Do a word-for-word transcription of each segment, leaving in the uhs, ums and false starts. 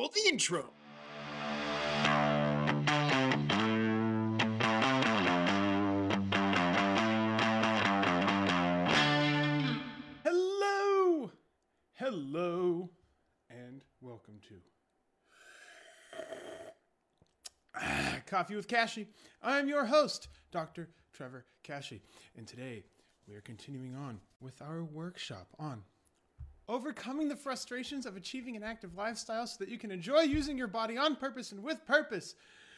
Roll the intro. Hello, hello, and welcome to Coffee with Kashi. I'm your host, Doctor Trevor Kashi, and today we are continuing on with our workshop on overcoming the frustrations of achieving an active lifestyle so that you can enjoy using your body on purpose and with purpose.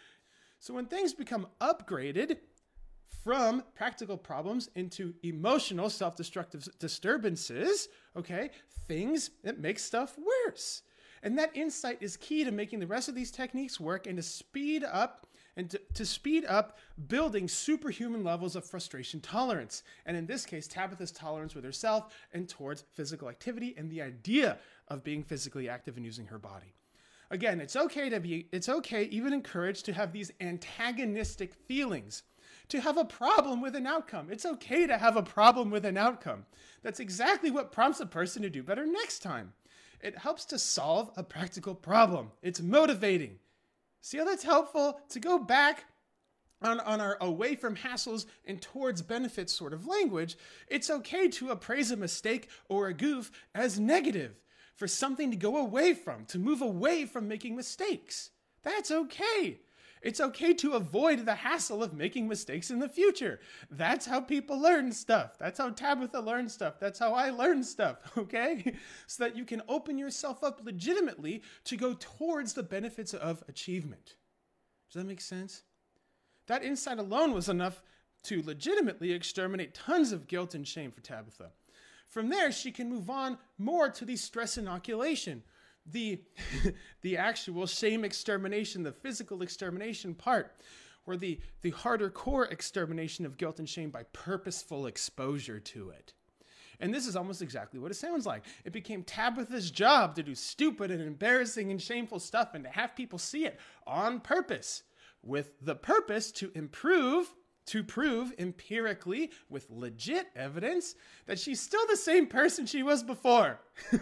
So when things become upgraded from practical problems into emotional self-destructive disturbances, okay, things that make stuff worse. And that insight is key to making the rest of these techniques work and to speed up and to, to speed up building superhuman levels of frustration tolerance. And in this case, Tabitha's tolerance with herself and towards physical activity and the idea of being physically active and using her body. Again, it's okay to be, it's okay, even encouraged, to have these antagonistic feelings, to have a problem with an outcome. It's okay to have a problem with an outcome. That's exactly what prompts a person to do better next time. It helps to solve a practical problem. It's motivating. See how that's helpful? To go back on, on our away from hassles and towards benefits sort of language, it's okay to appraise a mistake or a goof as negative, for something to go away from, to move away from making mistakes. That's okay. It's okay to avoid the hassle of making mistakes in the future. That's how people learn stuff. That's how Tabitha learns stuff. That's how I learn stuff, okay? So that you can open yourself up legitimately to go towards the benefits of achievement. Does that make sense? That insight alone was enough to legitimately exterminate tons of guilt and shame for Tabitha. From there, she can move on more to the stress inoculation, the, the actual shame extermination, the physical extermination part, or the, the harder core extermination of guilt and shame by purposeful exposure to it. And this is almost exactly what it sounds like. It became Tabitha's job to do stupid and embarrassing and shameful stuff and to have people see it on purpose, with the purpose to improve to prove empirically with legit evidence that she's still the same person she was before.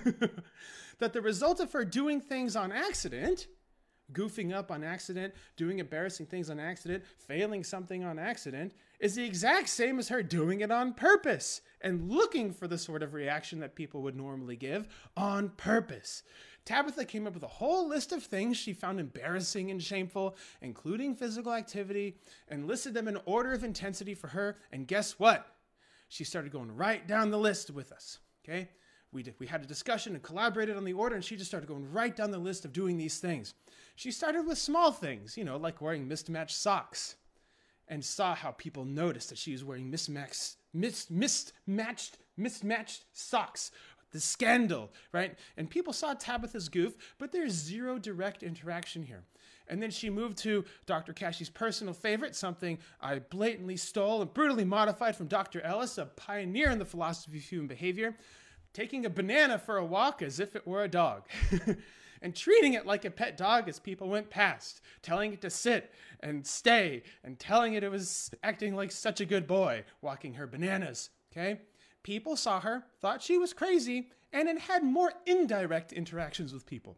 That the result of her doing things on accident, goofing up on accident, doing embarrassing things on accident, failing something on accident, is the exact same as her doing it on purpose and looking for the sort of reaction that people would normally give on purpose. Tabitha came up with a whole list of things she found embarrassing and shameful, including physical activity, and listed them in order of intensity for her. And guess what? She started going right down the list with us, okay? We did, we had a discussion and collaborated on the order, and she just started going right down the list of doing these things. She started with small things, you know, like wearing mismatched socks, and saw how people noticed that she was wearing mismatched, mis, mismatched, mismatched socks. The scandal, right? And people saw Tabitha's goof, but there's zero direct interaction here. And then she moved to Doctor Kashi's personal favorite, something I blatantly stole and brutally modified from Doctor Ellis, a pioneer in the philosophy of human behavior, taking a banana for a walk as if it were a dog. And treating it like a pet dog as people went past, telling it to sit and stay, and telling it it was acting like such a good boy, walking her bananas, okay? People saw her, thought she was crazy, and then had more indirect interactions with people.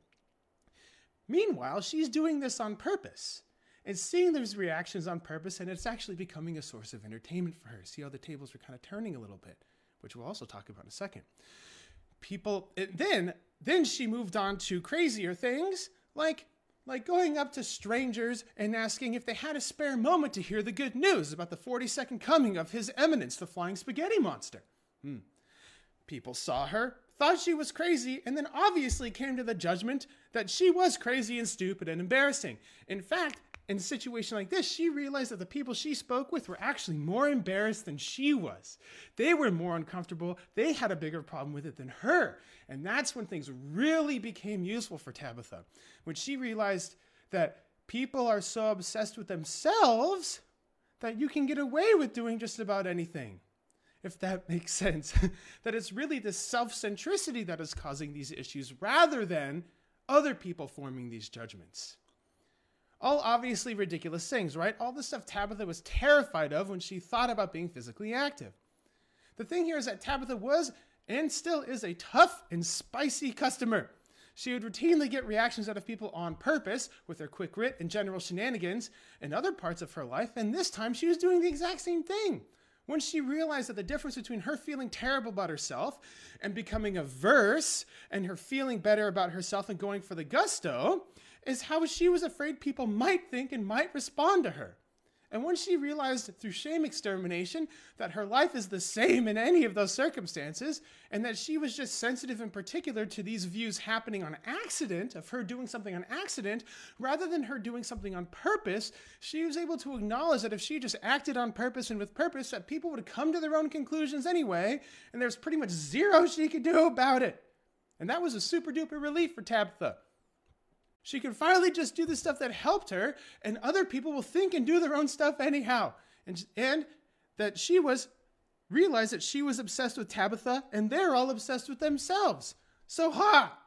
Meanwhile, she's doing this on purpose and seeing those reactions on purpose, and it's actually becoming a source of entertainment for her. See how the tables are kind of turning a little bit, which we'll also talk about in a second. People, then, then she moved on to crazier things, like, like going up to strangers and asking if they had a spare moment to hear the good news about the forty-second coming of His Eminence, the Flying Spaghetti Monster. Hmm. People saw her, thought she was crazy, and then obviously came to the judgment that she was crazy and stupid and embarrassing. In fact, in a situation like this, she realized that the people she spoke with were actually more embarrassed than she was. They were more uncomfortable. They had a bigger problem with it than her. And that's when things really became useful for Tabitha. When she realized that people are so obsessed with themselves that you can get away with doing just about anything. If that makes sense. That it's really the self-centricity that is causing these issues rather than other people forming these judgments. All obviously ridiculous things, right? All the stuff Tabitha was terrified of when she thought about being physically active. The thing here is that Tabitha was and still is a tough and spicy customer. She would routinely get reactions out of people on purpose with her quick wit and general shenanigans in other parts of her life, and this time she was doing the exact same thing. When she realized that the difference between her feeling terrible about herself and becoming averse and her feeling better about herself and going for the gusto is how she was afraid people might think and might respond to her. And when she realized through shame extermination that her life is the same in any of those circumstances, and that she was just sensitive in particular to these views happening on accident, of her doing something on accident, rather than her doing something on purpose, she was able to acknowledge that if she just acted on purpose and with purpose, that people would come to their own conclusions anyway, and there's pretty much zero she could do about it. And that was a super duper relief for Tabitha. She could finally just do the stuff that helped her, and other people will think and do their own stuff anyhow. And, and that she was, realized that she was obsessed with Tabitha, and they're all obsessed with themselves. So ha!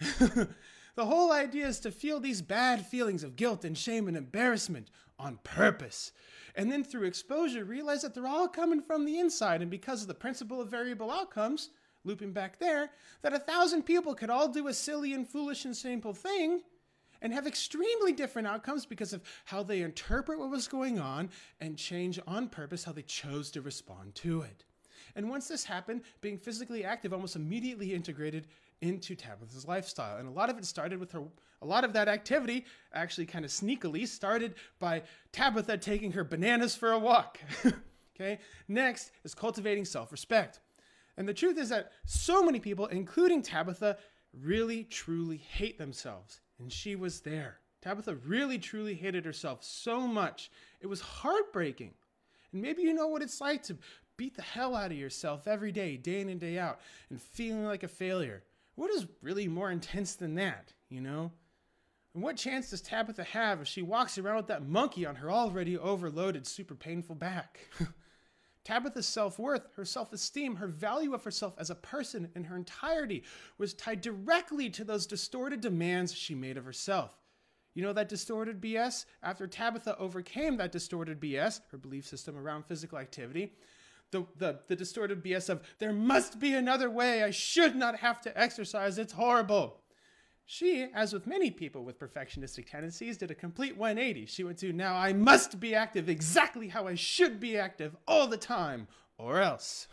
The whole idea is to feel these bad feelings of guilt and shame and embarrassment on purpose. And then through exposure, realize that they're all coming from the inside, and because of the principle of variable outcomes, looping back there, that a thousand people could all do a silly and foolish and shameful thing, and have extremely different outcomes because of how they interpret what was going on and change on purpose how they chose to respond to it. And once this happened, being physically active almost immediately integrated into Tabitha's lifestyle. And a lot of it started with her, a lot of that activity actually kind of sneakily started by Tabitha taking her bananas for a walk. Okay. Next is cultivating self-respect. And the truth is that so many people, including Tabitha, really, truly hate themselves. And she was there. Tabitha really, truly hated herself so much. It was heartbreaking. And maybe you know what it's like to beat the hell out of yourself every day, day in and day out, and feeling like a failure. What is really more intense than that, you know? And what chance does Tabitha have if she walks around with that monkey on her already overloaded, super painful back? Tabitha's self-worth, her self-esteem, her value of herself as a person in her entirety was tied directly to those distorted demands she made of herself. You know that distorted B S? After Tabitha overcame that distorted B S, her belief system around physical activity, the, the, the distorted B S of, there must be another way, I should not have to exercise, it's horrible. She, as with many people with perfectionistic tendencies, did a complete one eighty. She went to, now I must be active exactly how I should be active all the time, or else.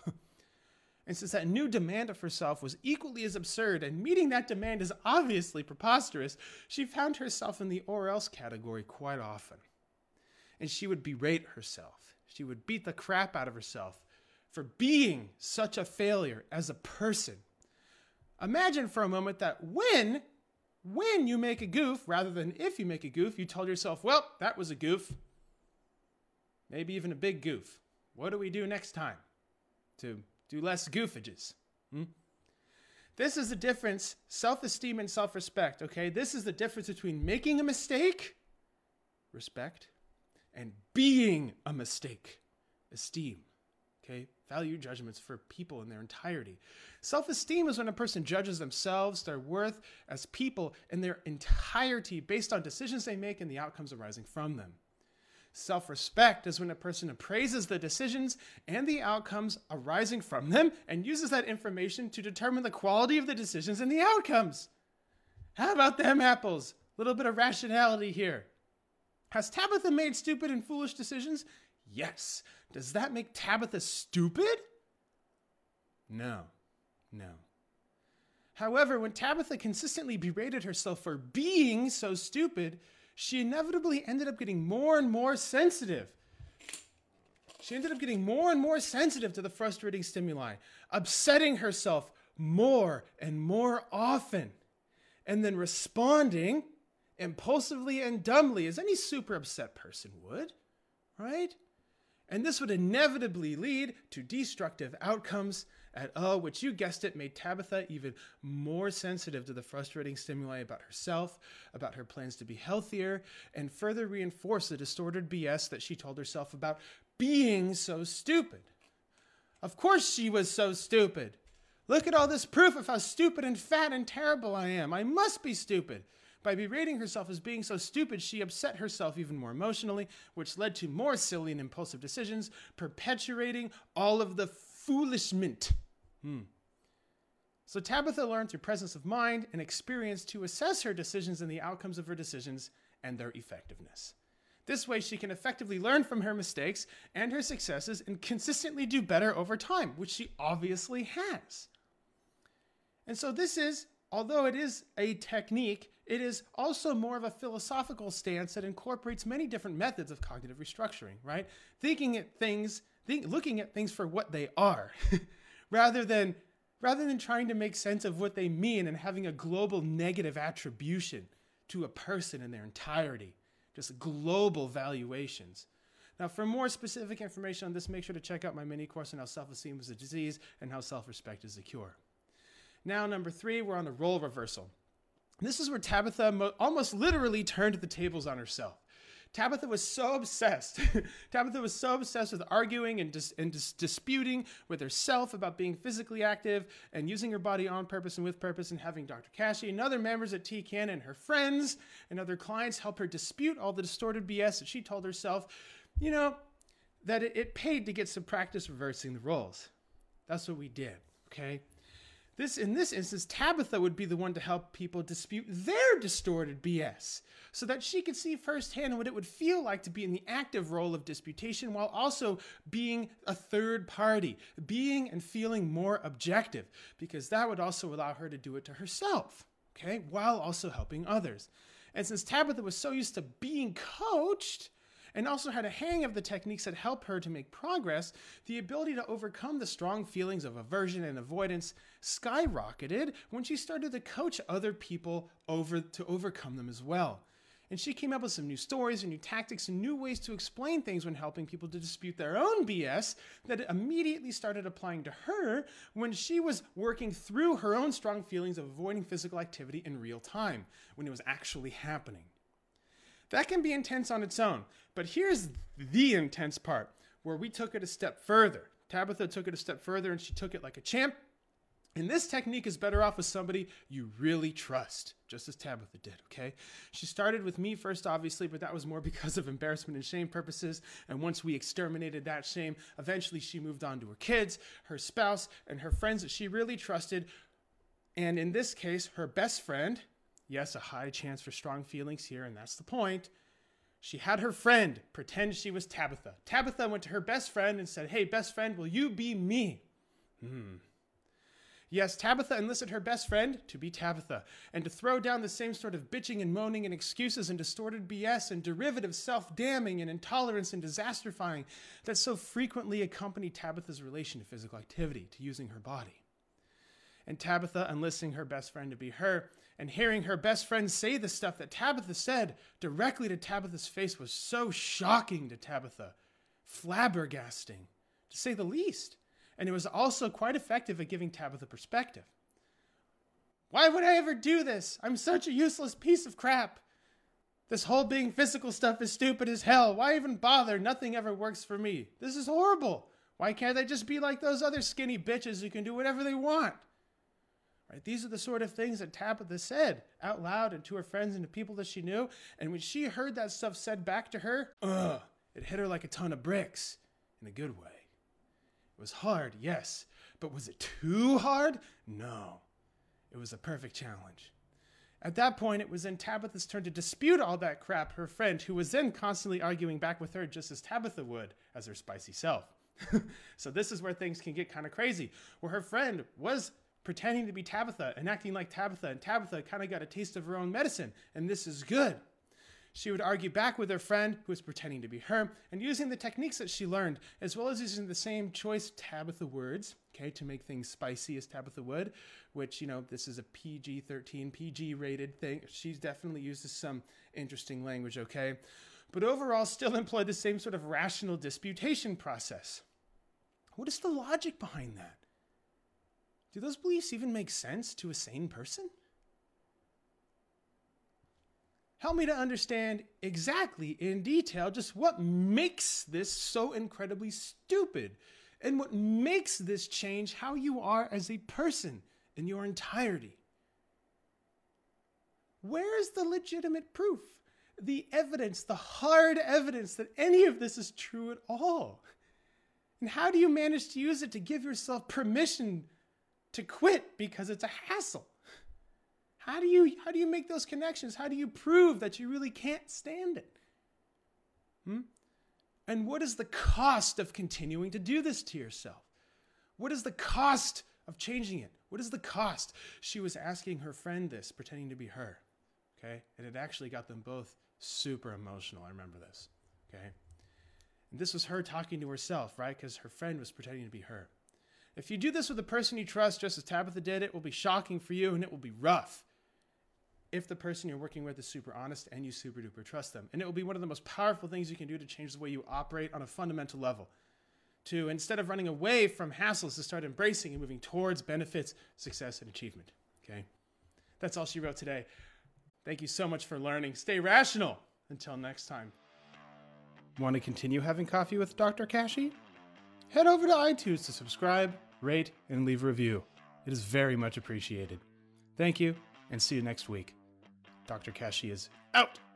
And since that new demand of herself was equally as absurd, and meeting that demand is obviously preposterous, she found herself in the or else category quite often. And she would berate herself. She would beat the crap out of herself for being such a failure as a person. Imagine for a moment that when When you make a goof, rather than if you make a goof, you told yourself, well, that was a goof. Maybe even a big goof. What do we do next time to do less goofages? Hmm? This is the difference, self-esteem and self-respect, okay? This is the difference between making a mistake, respect, and being a mistake, esteem, okay? Value judgments for people in their entirety. Self-esteem is when a person judges themselves, their worth as people in their entirety based on decisions they make and the outcomes arising from them. Self-respect is when a person appraises the decisions and the outcomes arising from them and uses that information to determine the quality of the decisions and the outcomes. How about them apples? A little bit of rationality here. Has Tabitha made stupid and foolish decisions? Yes. Does that make Tabitha stupid? No. No. However, when Tabitha consistently berated herself for being so stupid, she inevitably ended up getting more and more sensitive. She ended up getting more and more sensitive to the frustrating stimuli, upsetting herself more and more often, and then responding impulsively and dumbly, as any super upset person would, right? And this would inevitably lead to destructive outcomes at O, which you guessed it, made Tabitha even more sensitive to the frustrating stimuli about herself, about her plans to be healthier, and further reinforced the distorted B S that she told herself about being so stupid. Of course she was so stupid. Look at all this proof of how stupid and fat and terrible I am. I must be stupid. By berating herself as being so stupid, she upset herself even more emotionally, which led to more silly and impulsive decisions, perpetuating all of the foolishment. Hmm. So Tabitha learned through presence of mind and experience to assess her decisions and the outcomes of her decisions and their effectiveness. This way, she can effectively learn from her mistakes and her successes and consistently do better over time, which she obviously has. And so this is, although it is a technique, it is also more of a philosophical stance that incorporates many different methods of cognitive restructuring, right? Thinking at things, think, looking at things for what they are, rather than, rather than trying to make sense of what they mean and having a global negative attribution to a person in their entirety. Just global valuations. Now, for more specific information on this, make sure to check out my mini course on how self-esteem is a disease and how self-respect is a cure. Now, number three, we're on the role reversal. This is where Tabitha mo- almost literally turned the tables on herself. Tabitha was so obsessed. Tabitha was so obsessed with arguing and, dis- and dis- disputing with herself about being physically active and using her body on purpose and with purpose, and having Doctor Kashey and other members at T C A N and her friends and other clients help her dispute all the distorted B S that she told herself, you know, that it, it paid to get some practice reversing the roles. That's what we did, okay? This, in this instance, Tabitha would be the one to help people dispute their distorted B S so that she could see firsthand what it would feel like to be in the active role of disputation while also being a third party, being and feeling more objective, because that would also allow her to do it to herself, okay, while also helping others. And since Tabitha was so used to being coached, and also had a hang of the techniques that help her to make progress, the ability to overcome the strong feelings of aversion and avoidance skyrocketed when she started to coach other people over to overcome them as well. And she came up with some new stories and new tactics and new ways to explain things when helping people to dispute their own B S that immediately started applying to her when she was working through her own strong feelings of avoiding physical activity in real time, when it was actually happening. That can be intense on its own, but here's the intense part, where we took it a step further. Tabitha took it a step further, and she took it like a champ. And this technique is better off with somebody you really trust, just as Tabitha did, okay? She started with me first, obviously, but that was more because of embarrassment and shame purposes. And once we exterminated that shame, eventually she moved on to her kids, her spouse, and her friends that she really trusted. And in this case, her best friend. Yes, a high chance for strong feelings here, and that's the point. She had her friend pretend she was Tabitha. Tabitha went to her best friend and said, "Hey, best friend, will you be me?" Hmm. Yes, Tabitha enlisted her best friend to be Tabitha and to throw down the same sort of bitching and moaning and excuses and distorted B S and derivative self-damning and intolerance and disasterifying that so frequently accompanied Tabitha's relation to physical activity, to using her body. And Tabitha enlisting her best friend to be her, and hearing her best friend say the stuff that Tabitha said directly to Tabitha's face was so shocking to Tabitha, flabbergasting, to say the least. And it was also quite effective at giving Tabitha perspective. Why would I ever do this? I'm such a useless piece of crap. This whole being physical stuff is stupid as hell. Why even bother? Nothing ever works for me. This is horrible. Why can't I just be like those other skinny bitches who can do whatever they want? Right? These are the sort of things that Tabitha said out loud and to her friends and to people that she knew. And when she heard that stuff said back to her, ugh, it hit her like a ton of bricks in a good way. It was hard, yes, but was it too hard? No. It was a perfect challenge. At that point, it was then Tabitha's turn to dispute all that crap her friend, who was then constantly arguing back with her just as Tabitha would as her spicy self. So this is where things can get kind of crazy, where her friend was pretending to be Tabitha and acting like Tabitha, and Tabitha kind of got a taste of her own medicine, and this is good. She would argue back with her friend, who was pretending to be her, and using the techniques that she learned, as well as using the same choice Tabitha words, okay, to make things spicy as Tabitha would, which, you know, this is a P G thirteen, P G rated thing. She's definitely uses some interesting language, okay? But overall, still employed the same sort of rational disputation process. What is the logic behind that? Do those beliefs even make sense to a sane person? Help me to understand exactly in detail just what makes this so incredibly stupid and what makes this change how you are as a person in your entirety. Where is the legitimate proof, the evidence, the hard evidence that any of this is true at all? And how do you manage to use it to give yourself permission to quit because it's a hassle. How do you how do you make those connections? How do you prove that you really can't stand it? Hmm? And what is the cost of continuing to do this to yourself? What is the cost of changing it? What is the cost? She was asking her friend this, pretending to be her. Okay? And it actually got them both super emotional. I remember this. Okay? And this was her talking to herself, right? Because her friend was pretending to be her. If you do this with a person you trust, just as Tabitha did, it will be shocking for you and it will be rough. If the person you're working with is super honest and you super duper trust them. And it will be one of the most powerful things you can do to change the way you operate on a fundamental level. To, instead of running away from hassles, to start embracing and moving towards benefits, success, and achievement. Okay? That's all she wrote today. Thank you so much for learning. Stay rational. Until next time. Want to continue having coffee with Doctor Kashey? Head over to iTunes to subscribe, rate, and leave a review. It is very much appreciated. Thank you, and see you next week. Doctor Kashey is out.